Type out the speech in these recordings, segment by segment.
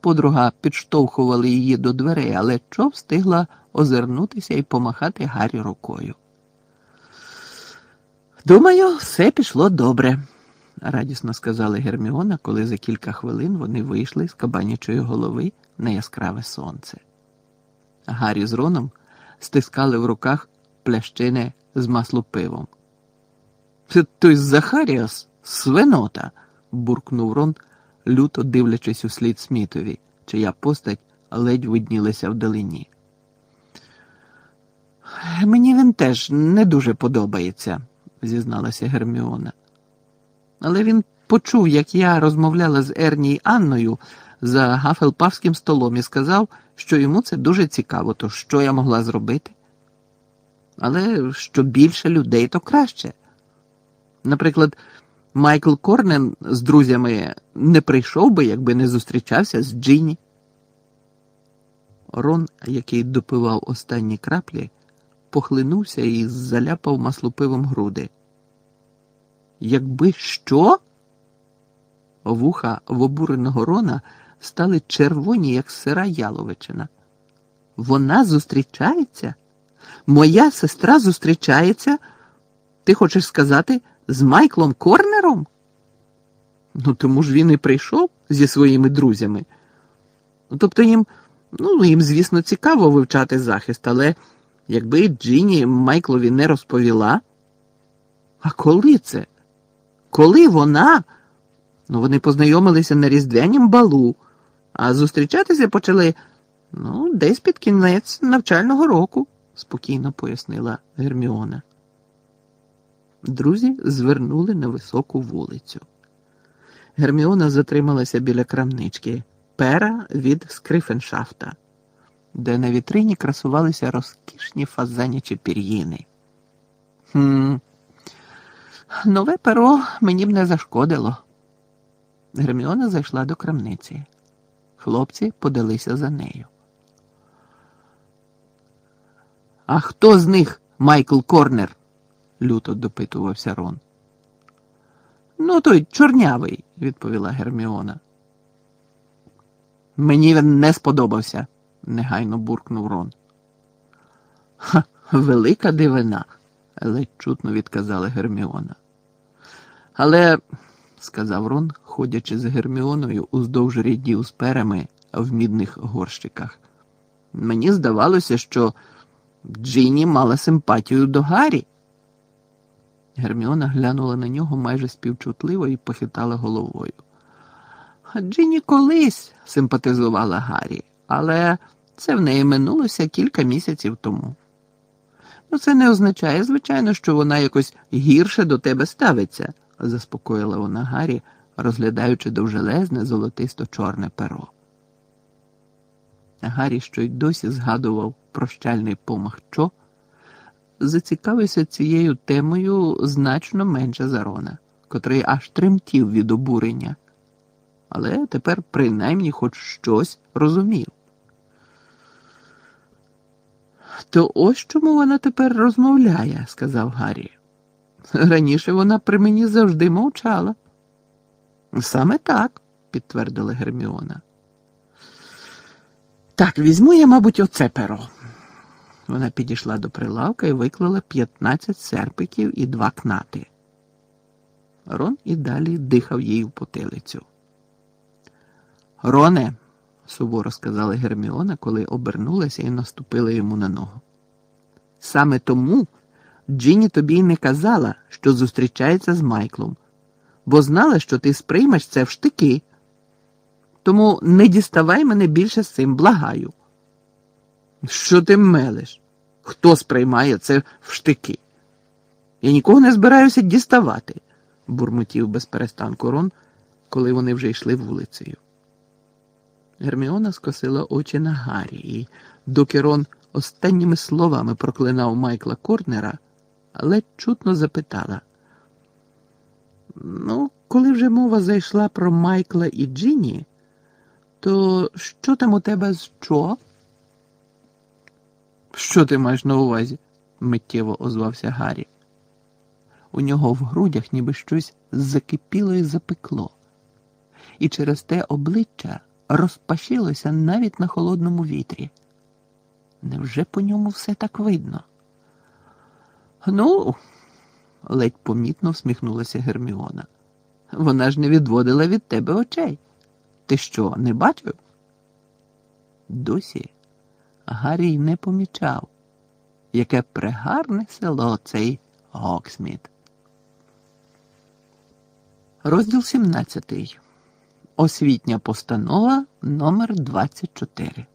подруга підштовхували її до дверей, але Чо встигла озирнутися і помахати Гаррі рукою. «Думаю, все пішло добре», – радісно сказала Герміона, коли за кілька хвилин вони вийшли з кабанячої голови на яскраве сонце. Гаррі з Роном стискали в руках плящини з маслопивом. «Той Захаріас – свинота!» – буркнув Рон, люто дивлячись услід Смітові, чия постать ледь виднілася вдалині. «Мені він теж не дуже подобається», – зізналася Герміона. «Але він почув, як я розмовляла з Ерні й Анною за гафелпавським столом і сказав, що йому це дуже цікаво, то що я могла зробити? Але що більше людей, то краще. Наприклад, Майкл Корнен з друзями не прийшов би, якби не зустрічався з Джинні». Рон, який допивав останні краплі, похлинувся і заляпав маслопивом груди. «Якби що?» Вуха в обуреного Рона стали червоні, як сира яловичина. «Вона зустрічається? Моя сестра зустрічається? Ти хочеш сказати, з Майклом Корнером?» «Ну, тому ж він і прийшов зі своїми друзями. Тобто їм, звісно, цікаво вивчати захист, але якби Джинні Майклові не розповіла...» «А коли це? Коли вона?» «Вони познайомилися на різдвянім балу, а зустрічатися почали, десь під кінець навчального року», – спокійно пояснила Герміона. Друзі звернули на високу вулицю. Герміона затрималася біля крамнички «Пера від Скрифеншафта», де на вітрині красувалися розкішні фазанячі пір'їни. «Нове перо мені б не зашкодило». Герміона зайшла до крамниці. Хлопці подалися за нею. «А хто з них Майкл Корнер?» – люто допитувався Рон. «Той чорнявий», – відповіла Герміона. «Мені він не сподобався», – негайно буркнув Рон. «Ха, велика дивина», – ледь чутно відказала Герміона. «Але», – сказав Рон, ходячи з Герміоною уздовж рядів з перами в мідних горщиках, «мені здавалося, що Джинні мала симпатію до Гаррі». Герміона глянула на нього майже співчутливо і похитала головою. «Джинні колись симпатизувала Гаррі, але це в неї минулося кілька місяців тому. Це не означає, звичайно, що вона якось гірше до тебе ставиться», – заспокоїла вона Гаррі, розглядаючи довжелезне золотисто-чорне перо. Гаррі, що й досі згадував прощальний помах Чо, зацікавився цією темою значно менше за Рона, котрий аж тремтів від обурення. Але тепер принаймні хоч щось розумів. «То ось чому вона тепер розмовляє», – сказав Гаррі. «Раніше вона при мені завжди мовчала». «Саме так», – підтвердила Герміона. «Так, візьму я, мабуть, оце перо». Вона підійшла до прилавка і виклала 15 серпиків і 2 кнати. Рон і далі дихав їй в потилицю. «Роне», – суворо сказала Герміона, коли обернулася і наступила йому на ногу. «Саме тому Джинні тобі й не казала, що зустрічається з Майклом, бо знала, що ти сприймеш це в штики. Тому не діставай мене більше з цим, благаю». «Що ти мелеш? Хто сприймає це в штики? Я нікого не збираюся діставати», – бурмотів безперестанку Рон, коли вони вже йшли вулицею. Герміона скосила очі на Гаррі, і доки Рон останніми словами проклинав Майкла Корнера, ледь чутно запитала. Коли вже мова зайшла про Майкла і Джинні, то що там у тебе з Чо?» «Що ти маєш на увазі?» – миттєво озвався Гаррі. У нього в грудях ніби щось закипіло і запекло. І через те обличчя розпашілося навіть на холодному вітрі. Невже по ньому все так видно? Ну, ледь помітно всміхнулася Герміона. Вона ж не відводила від тебе очей. Ти що, не бачив? Досі Гаррі й не помічав, яке прегарне село цей Гоксмід. Розділ 17. Освітня постанова номер 24.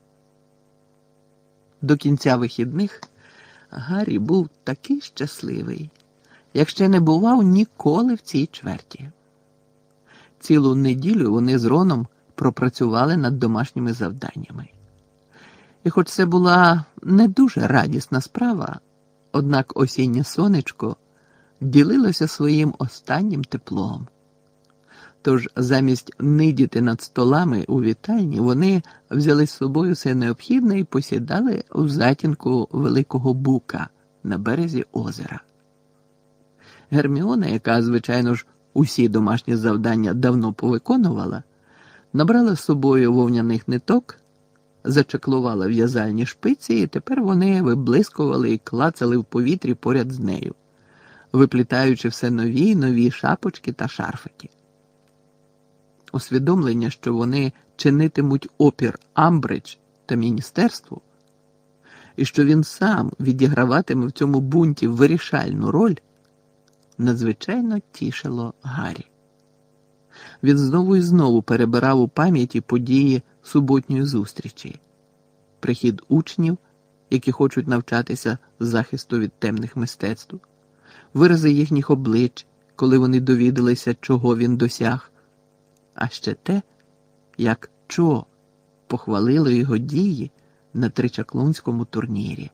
До кінця вихідних Гаррі був такий щасливий, як ще не бував ніколи в цій чверті. Цілу неділю вони з Роном пропрацювали над домашніми завданнями. І хоч це була не дуже радісна справа, однак осіннє сонечко ділилося своїм останнім теплом. Тож замість нидіти над столами у вітальні, вони взяли з собою все необхідне і посідали у затінку великого бука на березі озера. Герміона, яка, звичайно ж, усі домашні завдання давно повиконувала, набрала з собою вовняних ниток, зачеклувала в'язальні шпиці, і тепер вони виблискували і клацали в повітрі поряд з нею, виплітаючи все нові й нові шапочки та шарфики. Усвідомлення, що вони чинитимуть опір Амбридж та міністерству, і що він сам відіграватиме в цьому бунті вирішальну роль, надзвичайно тішило Гаррі. Він знову і знову перебирав у пам'яті події суботньої зустрічі. Прихід учнів, які хочуть навчатися захисту від темних мистецтв, вирази їхніх облич, коли вони довідалися, чого він досяг, а ще те, як Чо похвалило його дії на тричаклунському турнірі.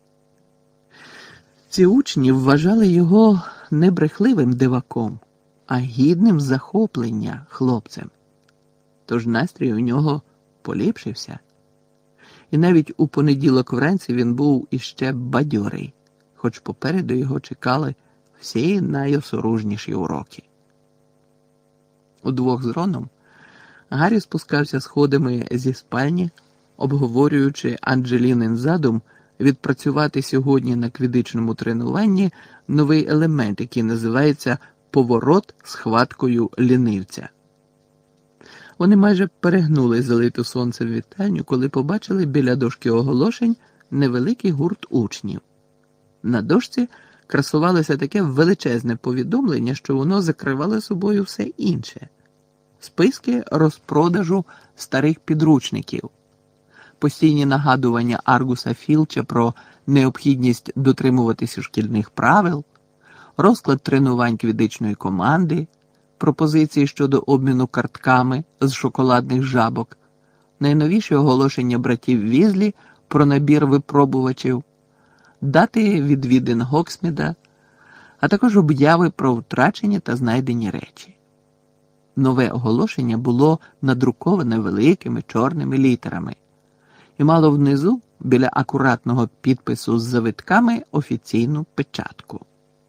Ці учні вважали його не брехливим диваком, а гідним захоплення хлопцем. Тож настрій у нього поліпшився. І навіть у понеділок вранці він був іще бадьорий, хоч попереду його чекали всі найосоружніші уроки. Удвох з Роном Гаррі спускався сходами зі спальні, обговорюючи Анджелінин задум відпрацювати сьогодні на квідичному тренуванні новий елемент, який називається «поворот з хваткою лінивця». Вони майже перегнули залиту сонцем вітальню, коли побачили біля дошки оголошень невеликий гурт учнів. На дошці красувалося таке величезне повідомлення, що воно закривало собою все інше. Списки розпродажу старих підручників, постійні нагадування Аргуса Філча про необхідність дотримуватися шкільних правил, розклад тренувань квідичної команди, пропозиції щодо обміну картками з шоколадних жабок, найновіші оголошення братів Візлі про набір випробувачів, дати відвідин Гоксміда, а також обяви про втрачені та знайдені речі. Нове оголошення було надруковане великими чорними літерами і мало внизу, біля акуратного підпису з завитками, офіційну печатку.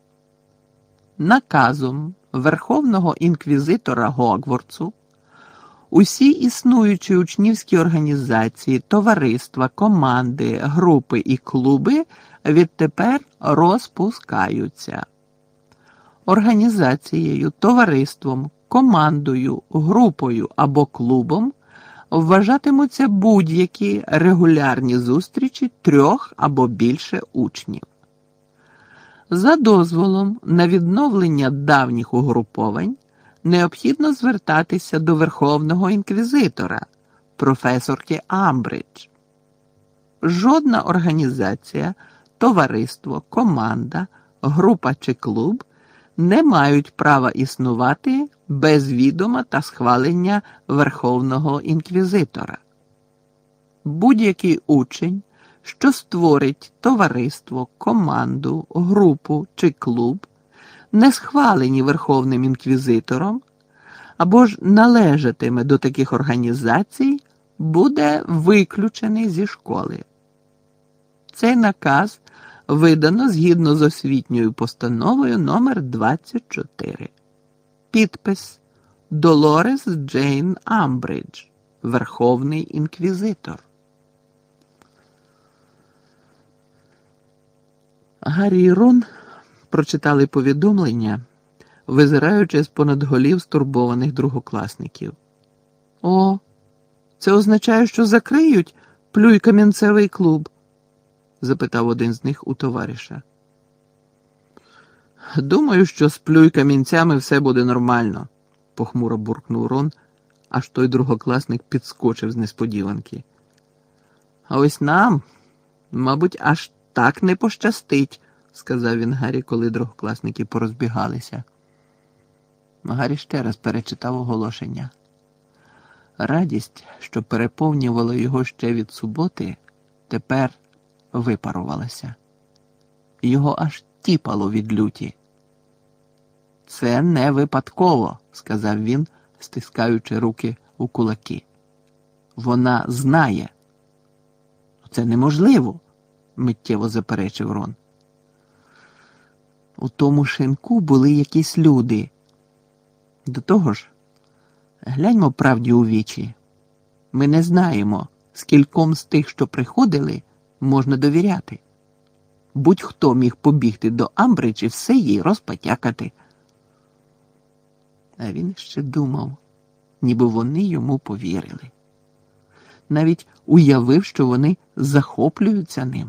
Наказом Верховного інквізитора Гогвартсу усі існуючі учнівські організації, товариства, команди, групи і клуби відтепер розпускаються. Організацією, товариством, командою, групою або клубом вважатимуться будь-які регулярні зустрічі 3 або більше учнів. За дозволом на відновлення давніх угруповань необхідно звертатися до Верховного інквізитора, професорки Амбридж. Жодна організація, товариство, команда, група чи клуб не мають права існувати без відома та схвалення Верховного інквізитора. Будь-який учень, що створить товариство, команду, групу чи клуб, не схвалені Верховним інквізитором, або ж належатиме до таких організацій, буде виключений зі школи. Цей наказ видано згідно з освітньою постановою номер 24. Підпис: Долорес Джейн Амбридж, Верховний інквізитор. Гаррі і Рон прочитали повідомлення, визираючи з-понад голів стурбованих другокласників. «О, це означає, що закриють Плюй-камінцевий клуб?» – запитав один з них у товариша. «Думаю, що з Плюй-камінцями все буде нормально», – похмуро буркнув Рон, аж той другокласник підскочив з несподіванки. «А ось нам, мабуть, аж так не пощастить», – сказав він Гаррі, коли другокласники порозбігалися. Гаррі ще раз перечитав оголошення. Радість, що переповнювала його ще від суботи, тепер випарувалася. Його аж тіпало від люті. «Це не випадково», – сказав він, стискаючи руки у кулаки. «Вона знає». «Це неможливо», – миттєво заперечив Рон. «У тому шинку були якісь люди. До того ж, гляньмо правді у вічі. Ми не знаємо, скільком з тих, що приходили, можна довіряти. Будь-хто міг побігти до Амбридж і все їй розпотякати». А він ще думав, ніби вони йому повірили. Навіть уявив, що вони захоплюються ним.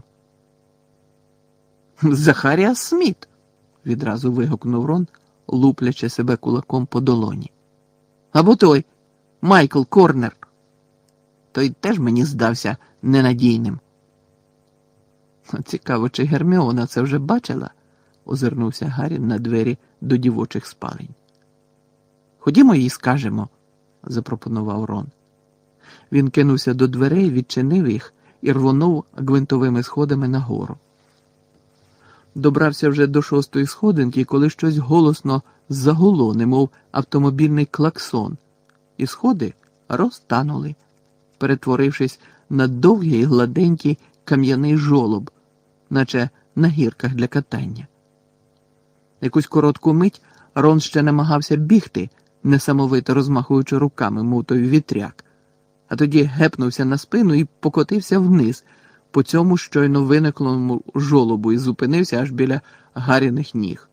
«Захаріас Сміт!» – відразу вигукнув Рон, луплячи себе кулаком по долоні. «Або той, Майкл Корнер. Той теж мені здався ненадійним». «Цікаво, чи Герміона це вже бачила?» – озирнувся Гаррі на двері до дівочих спалень. «Ходімо їй скажемо», – запропонував Рон. Він кинувся до дверей, відчинив їх і рвонув гвинтовими сходами нагору. Добрався вже до 6-ї сходинки, коли щось голосно загуло, немов автомобільний клаксон, і сходи розтанули, перетворившись на довгий гладенький кам'яний жолоб, наче на гірках для катання. Якусь коротку мить Рон ще намагався бігти, несамовито розмахуючи руками, мов той вітряк, а тоді гепнувся на спину і покотився вниз по цьому щойно виниклому жолобу і зупинився аж біля Гарріних ніг.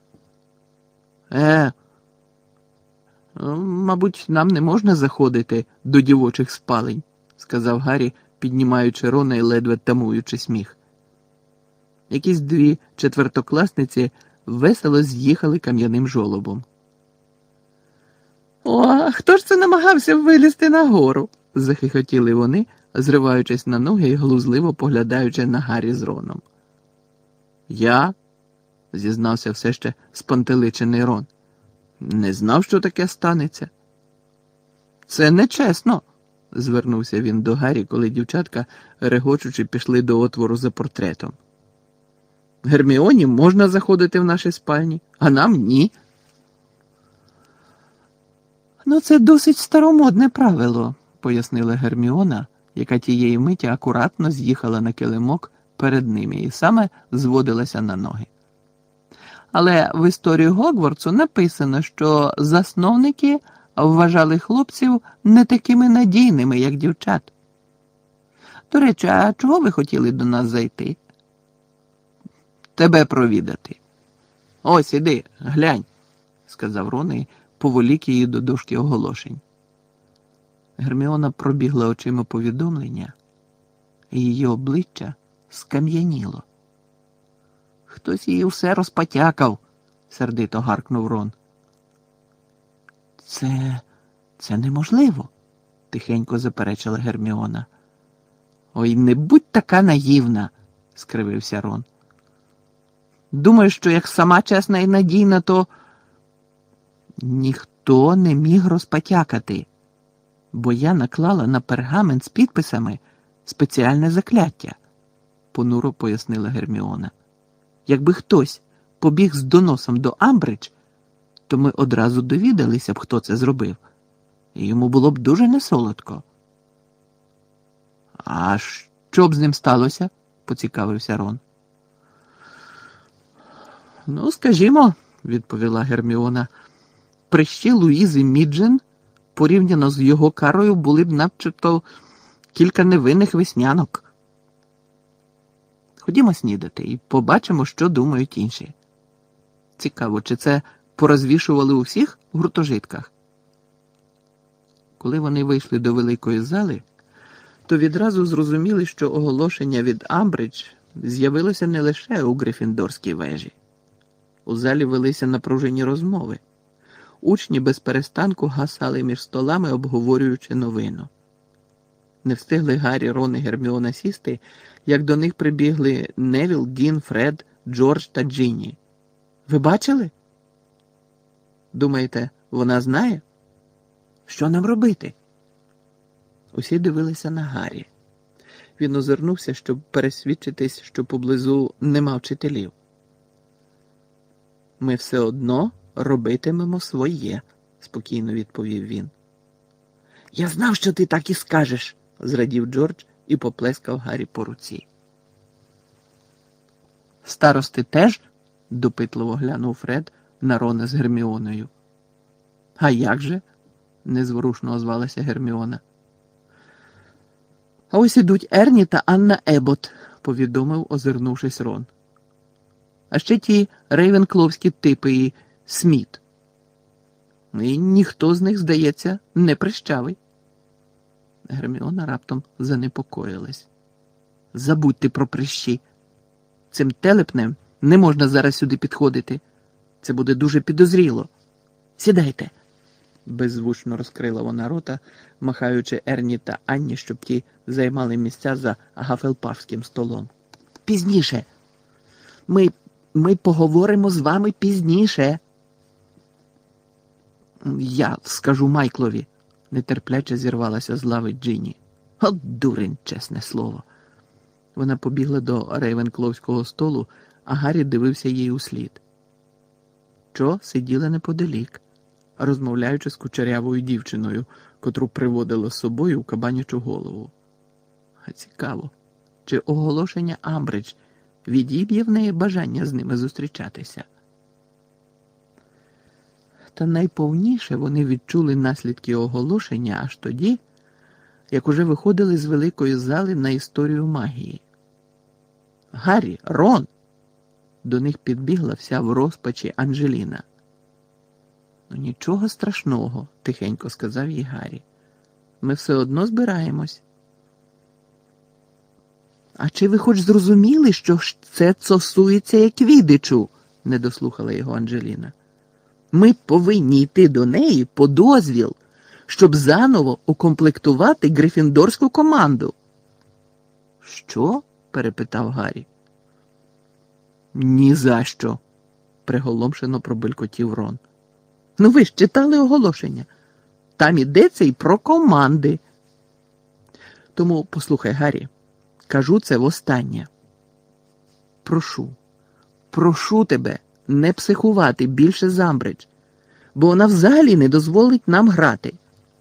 Мабуть, нам не можна заходити до дівочих спалень», – сказав Гаррі, піднімаючи Рона і ледве тамуючи сміх. Якісь 2 четвертокласниці весело з'їхали кам'яним жолобом. «О, а хто ж це намагався вилізти нагору?» – захихотіли вони, зриваючись на ноги і глузливо поглядаючи на Гаррі з Роном. «Я?» – зізнався все ще спантеличений Рон. «Не знав, що таке станеться». «Це нечесно», – звернувся він до Гаррі, коли дівчатка, регочучи, пішли до отвору за портретом. «Герміоні можна заходити в наші спальні, а нам ні». «Ну, це досить старомодне правило», – пояснила Герміона, яка тієї миті акуратно з'їхала на килимок перед ними і саме зводилася на ноги. «Але в історії Гогвартсу написано, що засновники вважали хлопців не такими надійними, як дівчат. До речі, а чого ви хотіли до нас зайти?» «Тебе провідати». «Ось, іди, глянь», – сказав Рон і поволік її до дошки оголошень. Герміона пробігла очима повідомлення, і її обличчя скам'яніло. «Хтось її все розпотякав», – сердито гаркнув Рон. Це неможливо», – тихенько заперечила Герміона. «Ой, не будь така наївна», – скривився Рон. «Думаєш, що як сама чесна і надійна, то...» «Ніхто не міг розпотякати, бо я наклала на пергамент з підписами спеціальне закляття», – понуро пояснила Герміона. «Якби хтось побіг з доносом до Амбридж, то ми одразу довідалися б, хто це зробив, і йому було б дуже несолодко». «А що б з ним сталося?» – поцікавився Рон. «Ну, скажімо», – відповіла Герміона, – «прищі Луїзи Міджен порівняно з його карою були б начебто кілька невинних веснянок. Ходімо снідати і побачимо, що думають інші. Цікаво, чи це порозвішували у всіх гуртожитках? Коли вони вийшли до великої зали, то відразу зрозуміли, що оголошення від Амбридж з'явилося не лише у Гриффіндорській вежі. У залі велися напружені розмови. Учні без перестанку гасали між столами, обговорюючи новину. Не встигли Гаррі, Рон і Герміона сісти, як до них прибігли Невіл, Дін, Фред, Джордж та Джинні. Ви бачили? Думаєте, вона знає? Що нам робити? Усі дивилися на Гаррі. Він озирнувся, щоб пересвідчитись, що поблизу нема вчителів. Ми все одно робитимемо своє, спокійно відповів він. Я знав, що ти так і скажеш, зрадів Джордж і поплескав Гаррі по руці. Старости теж? Допитливо глянув Фред на Рона з Герміоною. А як же? Незворушно озвалася Герміона. А ось ідуть Ерні та Анна Ебот, повідомив, озирнувшись Рон. А ще ті рейвенкловські типи і Сміт. І ніхто з них, здається, не прищавий. Герміона раптом занепокоїлась. Забудьте про прищі. Цим телепнем не можна зараз сюди підходити. Це буде дуже підозріло. Сідайте. Беззвучно розкрила вона рота, махаючи Ерні та Анні, щоб ті займали місця за гафелпафським столом. Пізніше. Ми поговоримо з вами пізніше. Я скажу Майклові, нетерпляче зірвалася з лави Джинні. От дурень, чесне слово. Вона побігла до рейвенкловського столу, а Гаррі дивився їй услід. Чо сиділа неподалік, розмовляючи з кучерявою дівчиною, котру приводила з собою в кабанячу голову. А цікаво, чи оголошення Амбридж відіб'є в неї бажання з ними зустрічатися? Та найповніше вони відчули наслідки оголошення аж тоді, як уже виходили з великої зали на історію магії. «Гаррі! Рон!» До них підбігла вся в розпачі Анджеліна. «Ну нічого страшного», – тихенько сказав їй Гаррі. «Ми все одно збираємось». «А чи ви хоч зрозуміли, що це стосується як Квіддичу?» – не дослухала його Анджеліна. «Ми повинні йти до неї по дозвіл, щоб заново укомплектувати грифіндорську команду». «Що?» – перепитав Гаррі. «Ні за що», – приголомшено пробелькотів Рон. «Ну ви ж читали оголошення. Там ідеться й про команди. Тому, послухай, Гаррі, кажу це востаннє. Прошу тебе не психувати більше з Амбридж, бо вона взагалі не дозволить нам грати».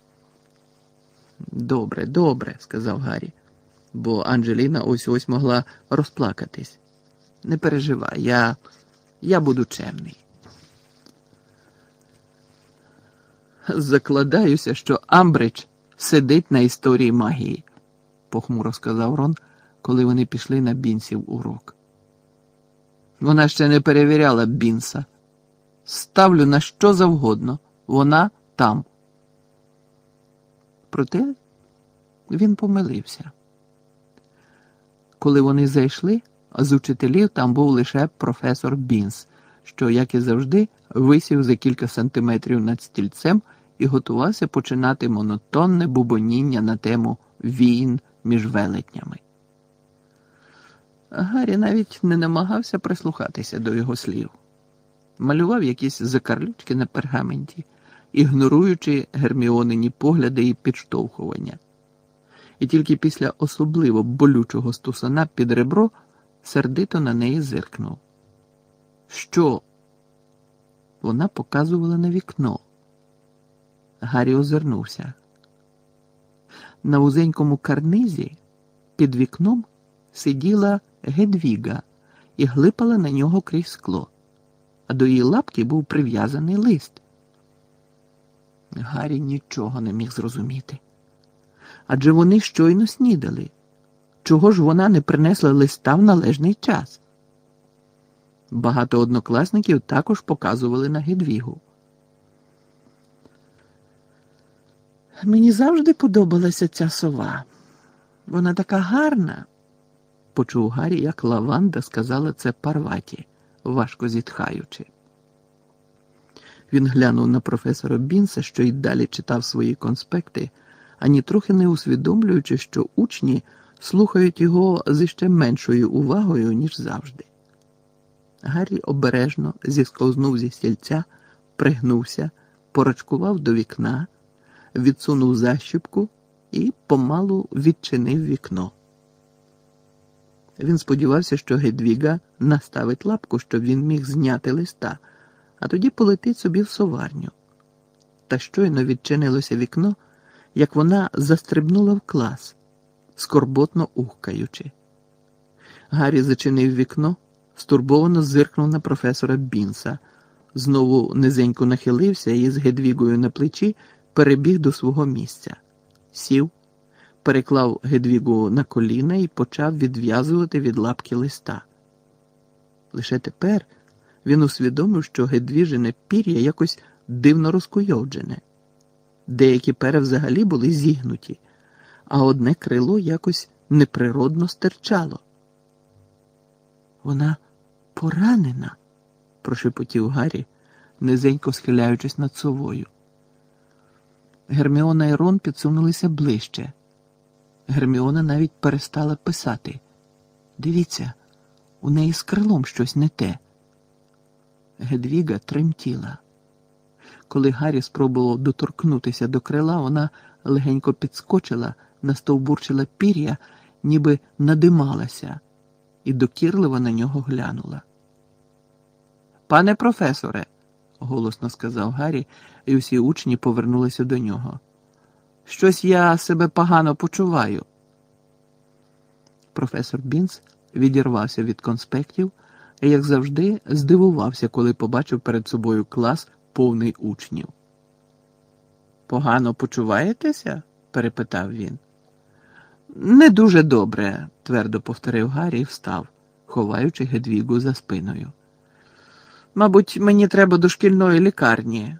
«Добре», – сказав Гаррі, бо Анджеліна ось-ось могла розплакатись. «Не переживай, я буду чемний». «Закладаюся, що Амбридж сидить на історії магії», – похмуро сказав Рон, коли вони пішли на Бінсів урок. «Вона ще не перевіряла Бінса. Ставлю на що завгодно. Вона там». Проте він помилився. Коли вони зайшли, з учителів там був лише професор Бінс, що, як і завжди, висів за кілька сантиметрів над стільцем і готувався починати монотонне бубоніння на тему війн між велетнями. Гаррі навіть не намагався прислухатися до його слів. Малював якісь закарлючки на пергаменті, ігноруючи Герміонині погляди і підштовхування. І тільки після особливо болючого стусана під ребро сердито на неї зиркнув. «Що?» Вона показувала на вікно. Гаррі озирнувся. На вузенькому карнизі під вікном сиділа Гедвіга і глипала на нього крізь скло, а до її лапки був прив'язаний лист. Гаррі нічого не міг зрозуміти. Адже вони щойно снідали. Чого ж вона не принесла листа в належний час? Багато однокласників також показували на Гедвігу. «Мені завжди подобалася ця сова. Вона така гарна», – почув Гаррі, як Лаванда сказала це Парваті, важко зітхаючи. Він глянув на професора Бінса, що й далі читав свої конспекти, ані трохи не усвідомлюючи, що учні слухають його з іще меншою увагою, ніж завжди. Гаррі обережно зісковзнув зі стільця, пригнувся, порачкував до вікна, відсунув защіпку і помалу відчинив вікно. Він сподівався, що Гедвіга наставить лапку, щоб він міг зняти листа, а тоді полетить собі в соварню. Та щойно відчинилося вікно, як вона застрибнула в клас, скорботно ухкаючи. Гаррі зачинив вікно, стурбовано зиркнув на професора Бінса, знову низенько нахилився і з Гедвігою на плечі перебіг до свого місця. Сів, переклав Гедвігу на коліна і почав відв'язувати від лапки листа. Лише тепер він усвідомив, що Гедвіжине пір'я якось дивно розкуйовджене. Деякі пера взагалі були зігнуті, а одне крило якось неприродно стирчало. «Вона поранена», – прошепотів Гаррі, низенько схиляючись над совою. Герміона і Рон підсунулися ближче. Герміона навіть перестала писати. «Дивіться, у неї з крилом щось не те». Гедвіга тремтіла. Коли Гаррі спробував доторкнутися до крила, вона легенько підскочила, настовбурчила пір'я, ніби надималася, і докірливо на нього глянула. «Пане професоре», – голосно сказав Гаррі, і всі учні повернулися до нього. «Щось я себе погано почуваю». Професор Бінс відірвався від конспектів і, як завжди, здивувався, коли побачив перед собою клас, повний учнів. «Погано почуваєтеся?» – перепитав він. «Не дуже добре», – твердо повторив Гаррі і встав, ховаючи Гедвігу за спиною. «Мабуть, мені треба до шкільної лікарні».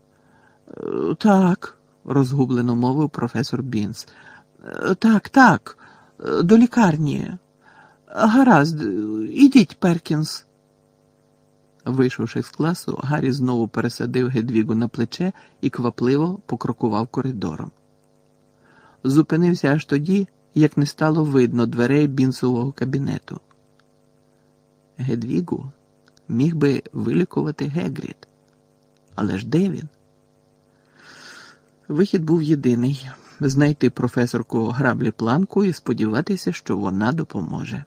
«Так», – розгублено мовив професор Бінс. Так, до лікарні. Гаразд, ідіть, Перкінс». Вийшовши з класу, Гаррі знову пересадив Гедвігу на плече і квапливо покрокував коридором. Зупинився аж тоді, як не стало видно дверей Бінсового кабінету. Гедвігу міг би вилікувати Гегрід. Але ж де він? Вихід був єдиний – знайти професорку Граблі-Планку і сподіватися, що вона допоможе.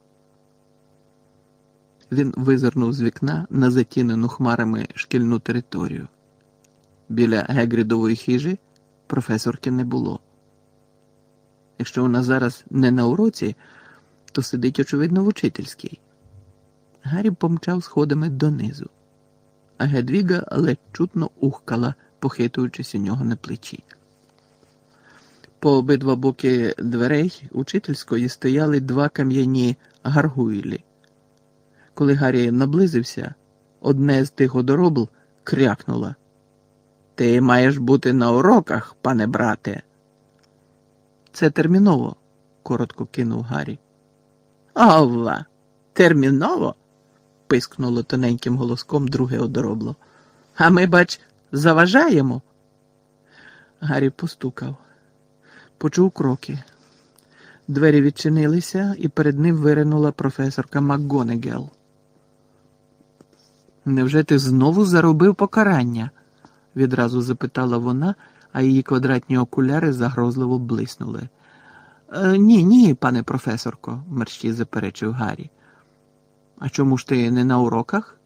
Він визирнув з вікна на затінену хмарами шкільну територію. Біля Гегрідової хижі професорки не було. Якщо вона зараз не на уроці, то сидить, очевидно, в учительській. Гаррі помчав сходами донизу, а Гедвіга ледь чутно ухкала, похитуючись у нього на плечі. По обидва боки дверей учительської стояли два кам'яні гаргуйлі. Коли Гаррі наблизився, одне з тих одоробл крякнуло. «Ти маєш бути на уроках, пане брате!» «Це терміново», – коротко кинув Гаррі. «Ова! Терміново?» – пискнуло тоненьким голоском друге одоробло. «А ми, бач, заважаємо?» Гаррі постукав. Почув кроки. Двері відчинилися, і перед ним виринула професорка МакГонегел. «Невже ти знову заробив покарання?» – відразу запитала вона, а її квадратні окуляри загрозливо блиснули. Ні, пане професорко», – мерщій заперечив Гаррі. «А чому ж ти не на уроках?»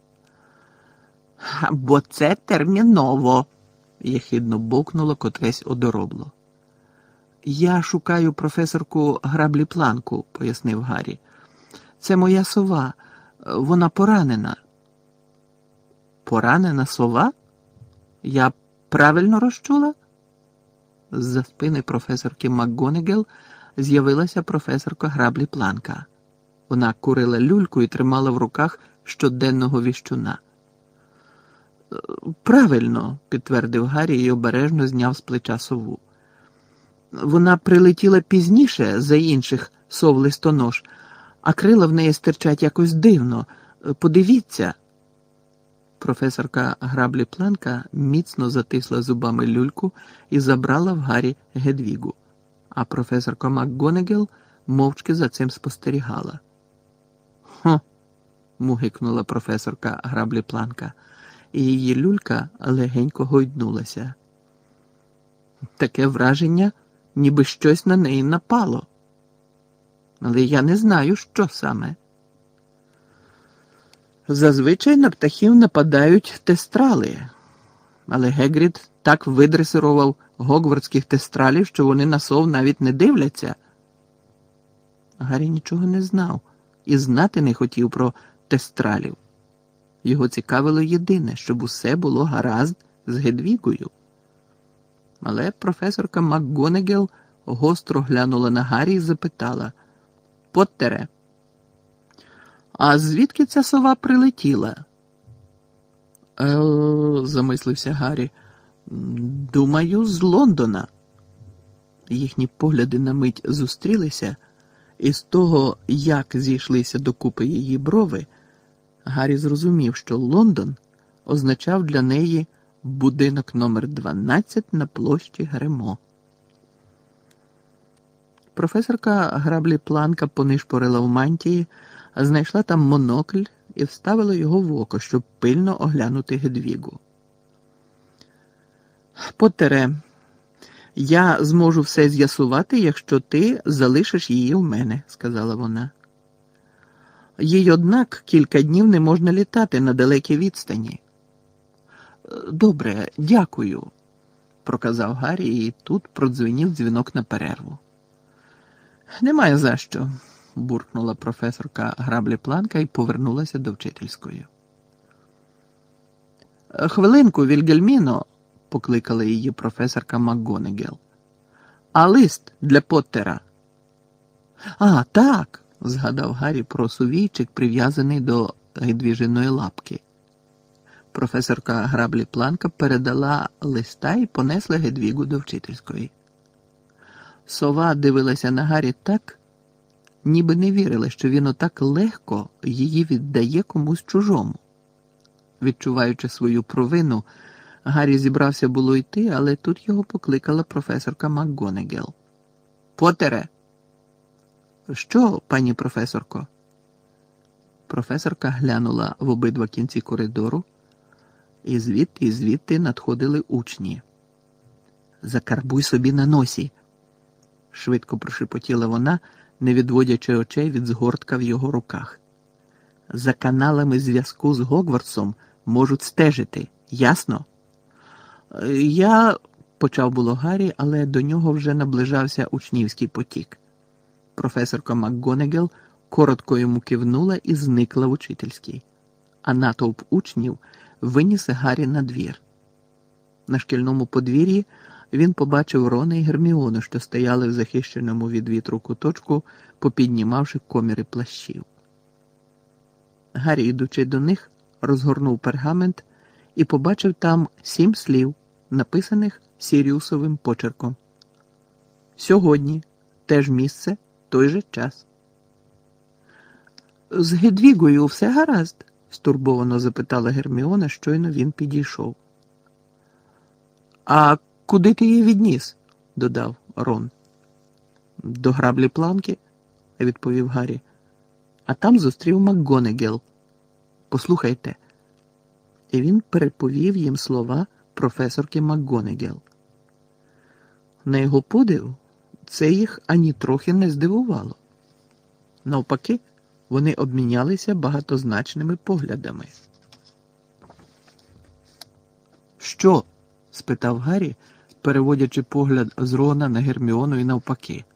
«Бо це терміново», – єхидно бовкнуло котресь одоробло. «Я шукаю професорку Граблі-Планку», – пояснив Гаррі. «Це моя сова. Вона поранена». «Поранена сова? Я правильно розчула? З-за спини професорки МакГонегел з'явилася професорка Граблі Планка. Вона курила люльку і тримала в руках щоденного віщуна. Правильно, підтвердив Гаррі і обережно зняв з плеча сову. Вона прилетіла пізніше за інших сов-листонож, а крила в неї стирчать якось дивно. Подивіться. Професорка Граблі Планка міцно затисла зубами люльку і забрала в Гаррі Гедвігу, а професорка МакГонегел мовчки за цим спостерігала. «Хм!» – мугикнула професорка Граблі Планка, і її люлька легенько гойднулася. Таке враження, ніби щось на неї напало. Але я не знаю, що саме. Зазвичай на птахів нападають тестрали, але Гегрід так видресирував гогвардських тестралів, що вони на сов навіть не дивляться. Гаррі нічого не знав і знати не хотів про тестралів. Його цікавило єдине, щоб усе було гаразд з Гедвігою. Але професорка МакГонегел гостро глянула на Гаррі і запитала: «Поттере, а звідки ця сова прилетіла?» Замислився Гаррі. «Думаю, з Лондона». Їхні погляди на мить зустрілися, і з того, як зійшлися докупи її брови, Гаррі зрозумів, що Лондон означав для неї будинок номер 12 на площі Гремо. Професорка Граблі Планка понишпорила в мантії, знайшла там монокль і вставила його в око, щоб пильно оглянути Гедвігу. «Поттере, я зможу все з'ясувати, якщо ти залишиш її в мене», – сказала вона. «Їй, однак, кілька днів не можна літати на далекій відстані». «Добре, дякую», – проказав Гаррі, і тут продзвенів дзвінок на перерву. «Немає за що», – буркнула професорка Граблі Планка і повернулася до вчительської. «Хвилинку, Вільгельміно», – покликала її професорка МакГонегел. «А лист для Поттера?» «А, так», – згадав Гаррі про сувійчик, прив'язаний до Гедвіжиної лапки. Професорка Граблі Планка передала листа і понесла Гедвігу до вчительської. Сова дивилася на Гаррі так, ніби не вірила, що він отак легко її віддає комусь чужому. Відчуваючи свою провину, Гаррі зібрався було йти, але тут його покликала професорка МакГонегел. «Поттере!» «Що, пані професорко?» Професорка глянула в обидва кінці коридору, і звідти надходили учні. «Закарбуй собі на носі!» – швидко прошепотіла вона, не відводячи очей від згортка в його руках. «За каналами зв'язку з Гогвартсом можуть стежити, ясно?» «Я...» – почав було Гаррі, але до нього вже наближався учнівський потік. Професорка МакГонегел коротко йому кивнула і зникла в учительській, а натовп учнів виніс Гаррі на двір. На шкільному подвір'ї він побачив Рона і Герміону, що стояли в захищеному від вітру куточку, попіднімавши коміри плащів. Гаррі, йдучи до них, розгорнув пергамент і побачив там 7 слів, написаних Сіріусовим почерком. «Сьогодні, те ж місце, той же час». «З Гедвігою все гаразд?» – стурбовано запитала Герміона, щойно він підійшов. «А куди ти її відніс?» – додав Рон. «До Граблі Планки», – відповів Гаррі. «А там зустрів МакГонегел. Послухайте». І він переповів їм слова професорки МакГонегел. На його подив, це їх ані трохи не здивувало. Навпаки, вони обмінялися багатозначними поглядами. «Що?» – спитав Гаррі, переводячи погляд з Рона на Герміону і навпаки.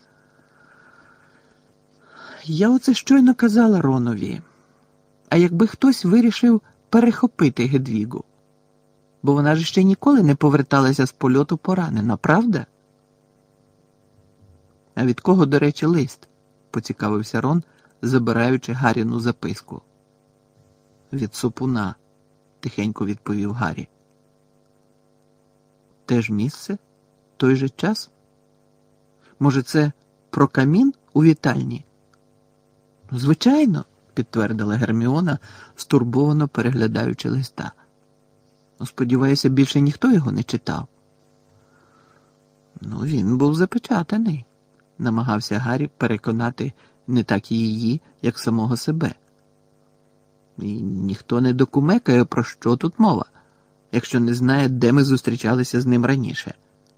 «Я оце щойно казала Ронові. А якби хтось вирішив перехопити Гедвігу?» бо вона ж ще ніколи не поверталася з польоту поранена, правда? А від кого, до речі, лист? Поцікавився Рон, забираючи Гарріну записку. Від Сопуна, тихенько відповів Гаррі. Те ж місце? Той же час? Може, це про камін у вітальні? Звичайно, підтвердила Герміона, стурбовано переглядаючи листа. Сподіваюся, більше ніхто його не читав. Він був запечатаний, намагався Гаррі переконати не так її, як самого себе. І ніхто не докумекає, про що тут мова, якщо не знає, де ми зустрічалися з ним раніше.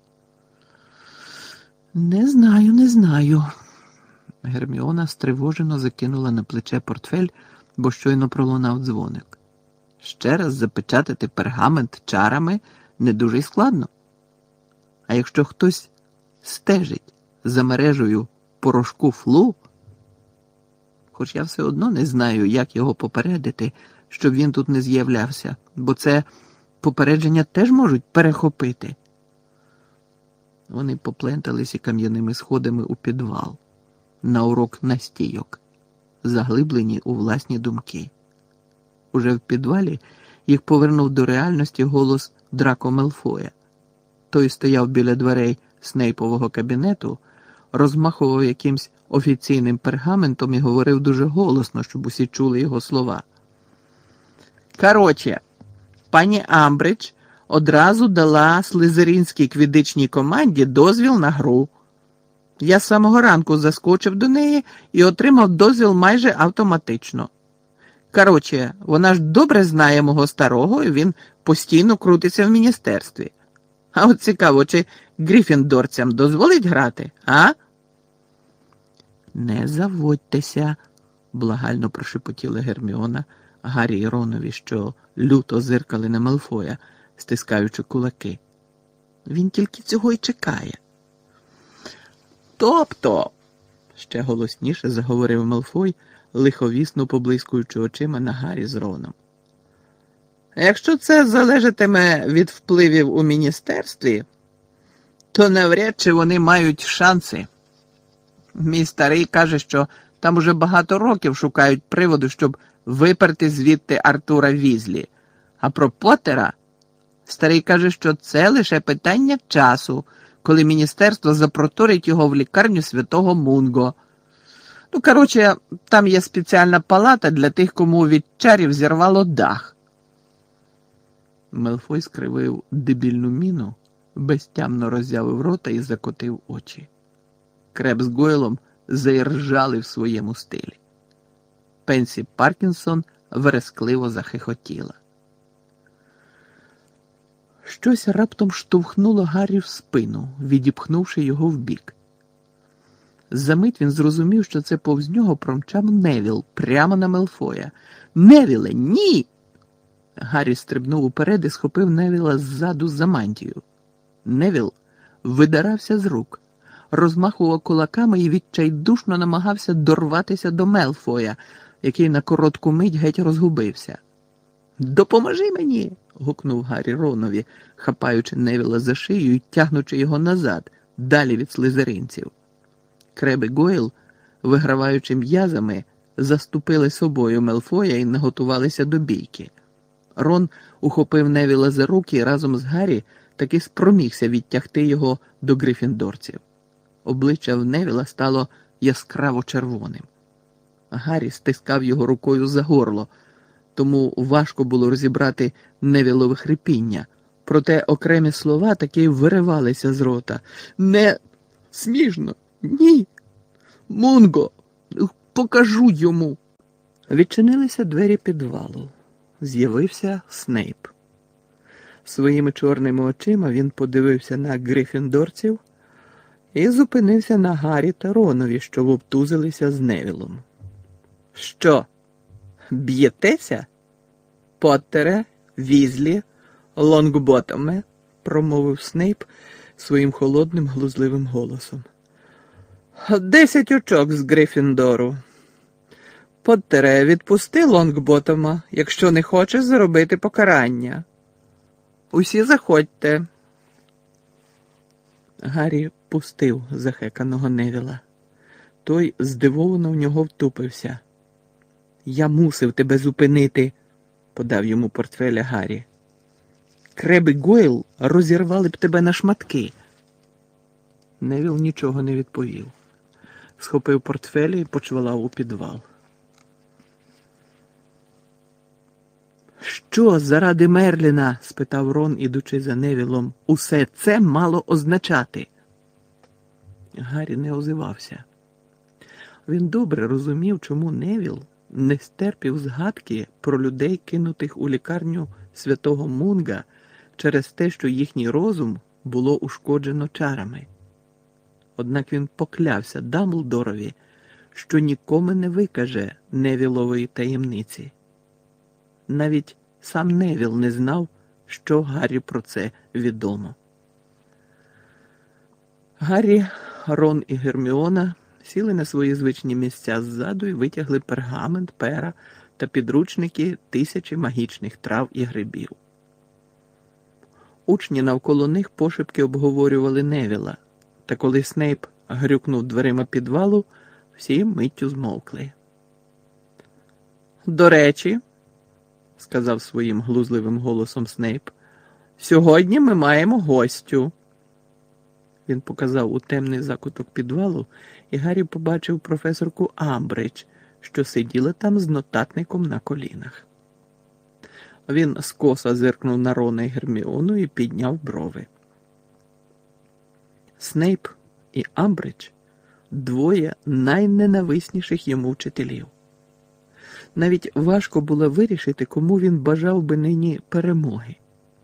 Не знаю. Герміона стривожено закинула на плече портфель, бо щойно пролунав дзвоник. Ще раз запечатати пергамент чарами не дуже й складно. А якщо хтось стежить за мережею порошку Флу, хоч я все одно не знаю, як його попередити, щоб він тут не з'являвся, бо це попередження теж можуть перехопити. Вони попленталися кам'яними сходами у підвал, на урок настійок, заглиблені у власні думки. Уже в підвалі їх повернув до реальності голос Драко Мелфоя. Той стояв біля дверей Снейпового кабінету, розмахував якимсь офіційним пергаментом і говорив дуже голосно, щоб усі чули його слова. Короче, пані Амбридж одразу дала слизеринській квіддичній команді дозвіл на гру. Я з самого ранку заскочив до неї і отримав дозвіл майже автоматично. Короче, вона ж добре знає мого старого, і він постійно крутиться в міністерстві. А от цікаво, чи грифіндорцям дозволить грати, а? Не заводьтеся, благально прошепотіла Герміона Гаррі і Ронові, що люто зиркали на Малфоя, стискаючи кулаки. Він тільки цього й чекає. Тобто, ще голосніше заговорив Малфой, лиховісно поблискуючи очима на Гаррі з Роном. Якщо це залежатиме від впливів у міністерстві, то навряд чи вони мають шанси. Мій старий каже, що там уже багато років шукають приводу, щоб виперти звідти Артура Візлі. А про Поттера старий каже, що це лише питання часу, коли міністерство запроторить його в лікарню святого Мунго. Коротше, там є спеціальна палата для тих, кому від чарів зірвало дах. Мелфой скривив дебільну міну, безтямно роззявив рота і закотив очі. Креб з Гойлом заіржали в своєму стилі. Пенсі Паркінсон верескливо захихотіла. Щось раптом штовхнуло Гаррі в спину, відіпхнувши його вбік. Замить він зрозумів, що це повз нього промчав Невіл прямо на Мелфоя. «Невіле, ні!» Гаррі стрибнув уперед і схопив Невіла ззаду за мантію. Невіл видирався з рук, розмахував кулаками і відчайдушно намагався дорватися до Мелфоя, який на коротку мить геть розгубився. «Допоможи мені!» – гукнув Гаррі Ронові, хапаючи Невіла за шию і тягнучи його назад, далі від слизеринців. Креб і Гойл, виграваючи м'язами, заступили собою Мелфоя і наготувалися до бійки. Рон ухопив Невіла за руки і разом з Гаррі таки спромігся відтягти його до грифіндорців. Обличчя в Невіла стало яскраво червоним. Гаррі стискав його рукою за горло, тому важко було розібрати Невілове хрипіння, проте окремі слова таки виривалися з рота. «Не смішно! Ні! Мунго! Покажу йому!» Відчинилися двері підвалу. З'явився Снейп. Своїми чорними очима він подивився на грифіндорців і зупинився на Гаррі та Ронові, що вовтузилися з Невілом. «Що, б'єтеся? Поттере, Візлі, Лонгботоме?» – промовив Снейп своїм холодним глузливим голосом. 10 очок з Грифіндору. Поттере, відпусти Лонгботома, якщо не хочеш заробити покарання. Усі заходьте. Гаррі пустив захеканого Невіла. Той здивовано в нього втупився. «Я мусив тебе зупинити», – подав йому портфеля Гаррі. «Креб і Гойл розірвали б тебе на шматки». Невіл нічого не відповів. Схопив портфеля і почвалав у підвал. «Що заради Мерліна?» – спитав Рон, ідучи за Невілом. «Усе це мало означати». Гаррі не озивався. Він добре розумів, чому Невіл не стерпів згадки про людей, кинутих у лікарню святого Мунга через те, що їхній розум було ушкоджено чарами. Однак він поклявся Дамблдорові, що нікому не викаже Невілової таємниці. Навіть сам Невіл не знав, що Гаррі про це відомо. Гаррі, Рон і Герміона сіли на свої звичні місця ззаду і витягли пергамент, пера та підручники тисячі магічних трав і грибів. Учні навколо них пошепки обговорювали Невіла, та коли Снейп грюкнув дверима підвалу, всі миттю змовкли. «До речі», – сказав своїм глузливим голосом Снейп, – «сьогодні ми маємо гостю». Він показав у темний закуток підвалу, і Гаррі побачив професорку Амбридж, що сиділа там з нотатником на колінах. Він скоса зиркнув на Рона і Герміону і підняв брови. Снейп і Амбридж – двоє найненависніших йому вчителів. Навіть важко було вирішити, кому він бажав би нині перемоги.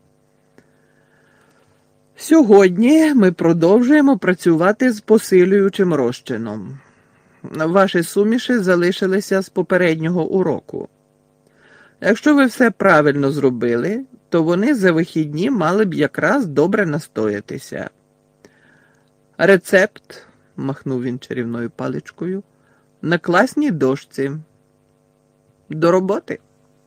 «Сьогодні ми продовжуємо працювати з посилюючим розчином. Ваші суміші залишилися з попереднього уроку. Якщо ви все правильно зробили, то вони за вихідні мали б якраз добре настоятися. Рецепт», – махнув він чарівною паличкою, – «на класній дошці. До роботи».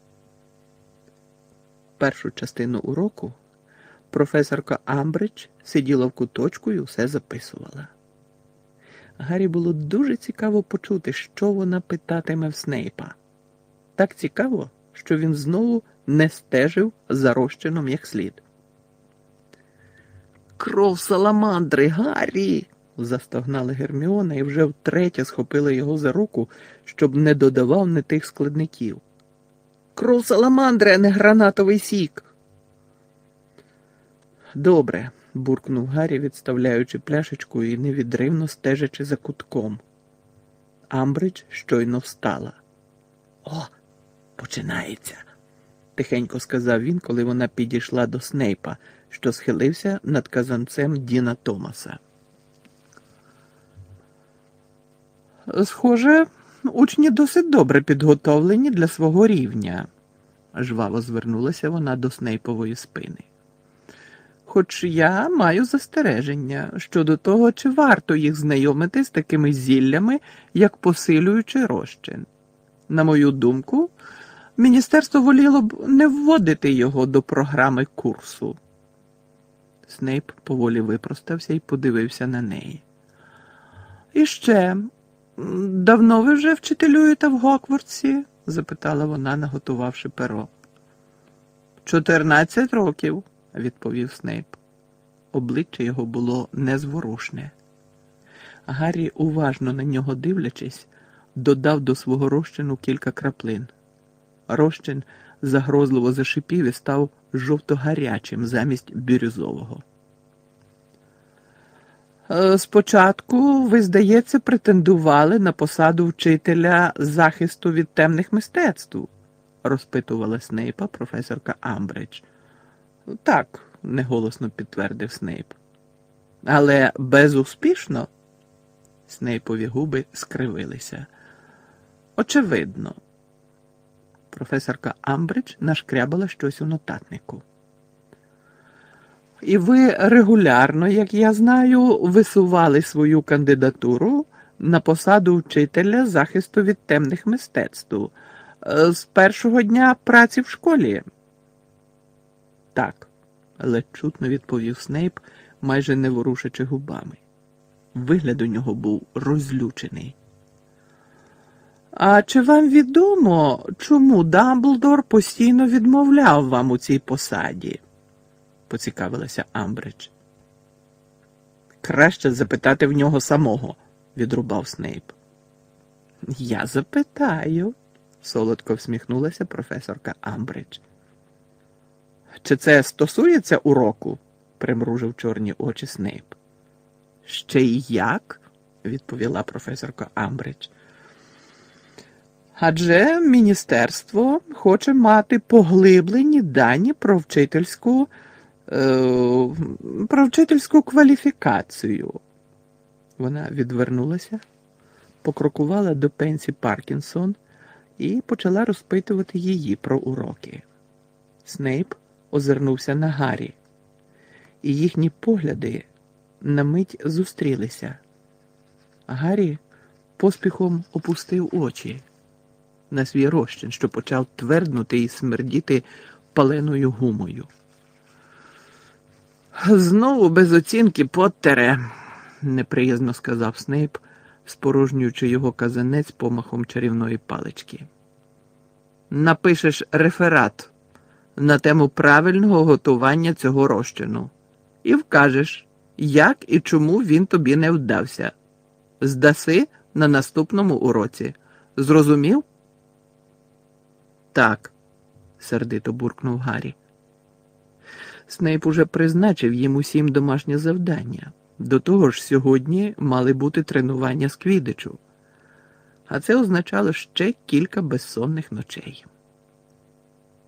Першу частину уроку професорка Амбридж сиділа в куточку і все записувала. Гаррі було дуже цікаво почути, що вона питатиме в Снейпа. Так цікаво, що він знову не стежив за розчином як слід. «Кров саламандри, Гаррі!» – застогнала Герміона і вже втретє схопила його за руку, щоб не додавав не тих складників. «Кров саламандри, а не гранатовий сік!» «Добре», – буркнув Гаррі, відставляючи пляшечку і невідривно стежачи за кутком. Амбридж щойно встала. «О, починається», – тихенько сказав він, коли вона підійшла до Снейпа, що схилився над казанцем Діна Томаса. «Схоже, учні досить добре підготовлені для свого рівня», – жваво звернулася вона до Снейпової спини. «Хоч я маю застереження щодо того, чи варто їх знайомити з такими зіллями, як посилюючий розчин. На мою думку, міністерство воліло б не вводити його до програми курсу». Снейп поволі випростався і подивився на неї. «І ще, давно ви вже вчителюєте в Гоквартсі?» – запитала вона, наготувавши перо. «14 років», – відповів Снейп. Обличчя його було незворушне. Гаррі, уважно на нього дивлячись, додав до свого розчину кілька краплин. Розчин загрозливо зашипів і став жовто-гарячим замість бірюзового. «Спочатку ви, здається, претендували на посаду вчителя захисту від темних мистецтв», – розпитувала Снейпа професорка Амбридж. «Так», – неголосно підтвердив Снейп. «Але безуспішно?» Снейпові губи скривилися. «Очевидно». Професорка Амбридж нашкрябала щось у нотатнику. «І ви регулярно, як я знаю, висували свою кандидатуру на посаду вчителя захисту від темних мистецтв з першого дня праці в школі?» «Так», ледь чутно відповів Снейп, майже не ворушачи губами. Вигляд у нього був розлючений. А чи вам відомо, чому Дамблдор постійно відмовляв вам у цій посаді? Поцікавилася Амбридж. Краще запитати в нього самого, відрубав Снейп. Я запитаю, солодко всміхнулася професорка Амбридж. Чи це стосується уроку? Примружив чорні очі Снейп. Ще й як? Відповіла професорка Амбридж. Адже міністерство хоче мати поглиблені дані про вчительську кваліфікацію. Вона відвернулася, покрокувала до Пенсі Паркінсон і почала розпитувати її про уроки. Снейп озирнувся на Гаррі, і їхні погляди на мить зустрілися. Гаррі поспіхом опустив очі на свій розчин, що почав тверднути і смердіти паленою гумою. «Знову без оцінки, Поттере», – неприязно сказав Снейп, спорожнюючи його казанець помахом чарівної палички. «Напишеш реферат на тему правильного готування цього розчину і вкажеш, як і чому він тобі не вдався. Здаси на наступному уроці. Зрозумів?» «Так», – сердито буркнув Гаррі. Снейп уже призначив їм усім домашнє завдання. До того ж, сьогодні мали бути тренування з квіддичу. А це означало ще кілька безсонних ночей.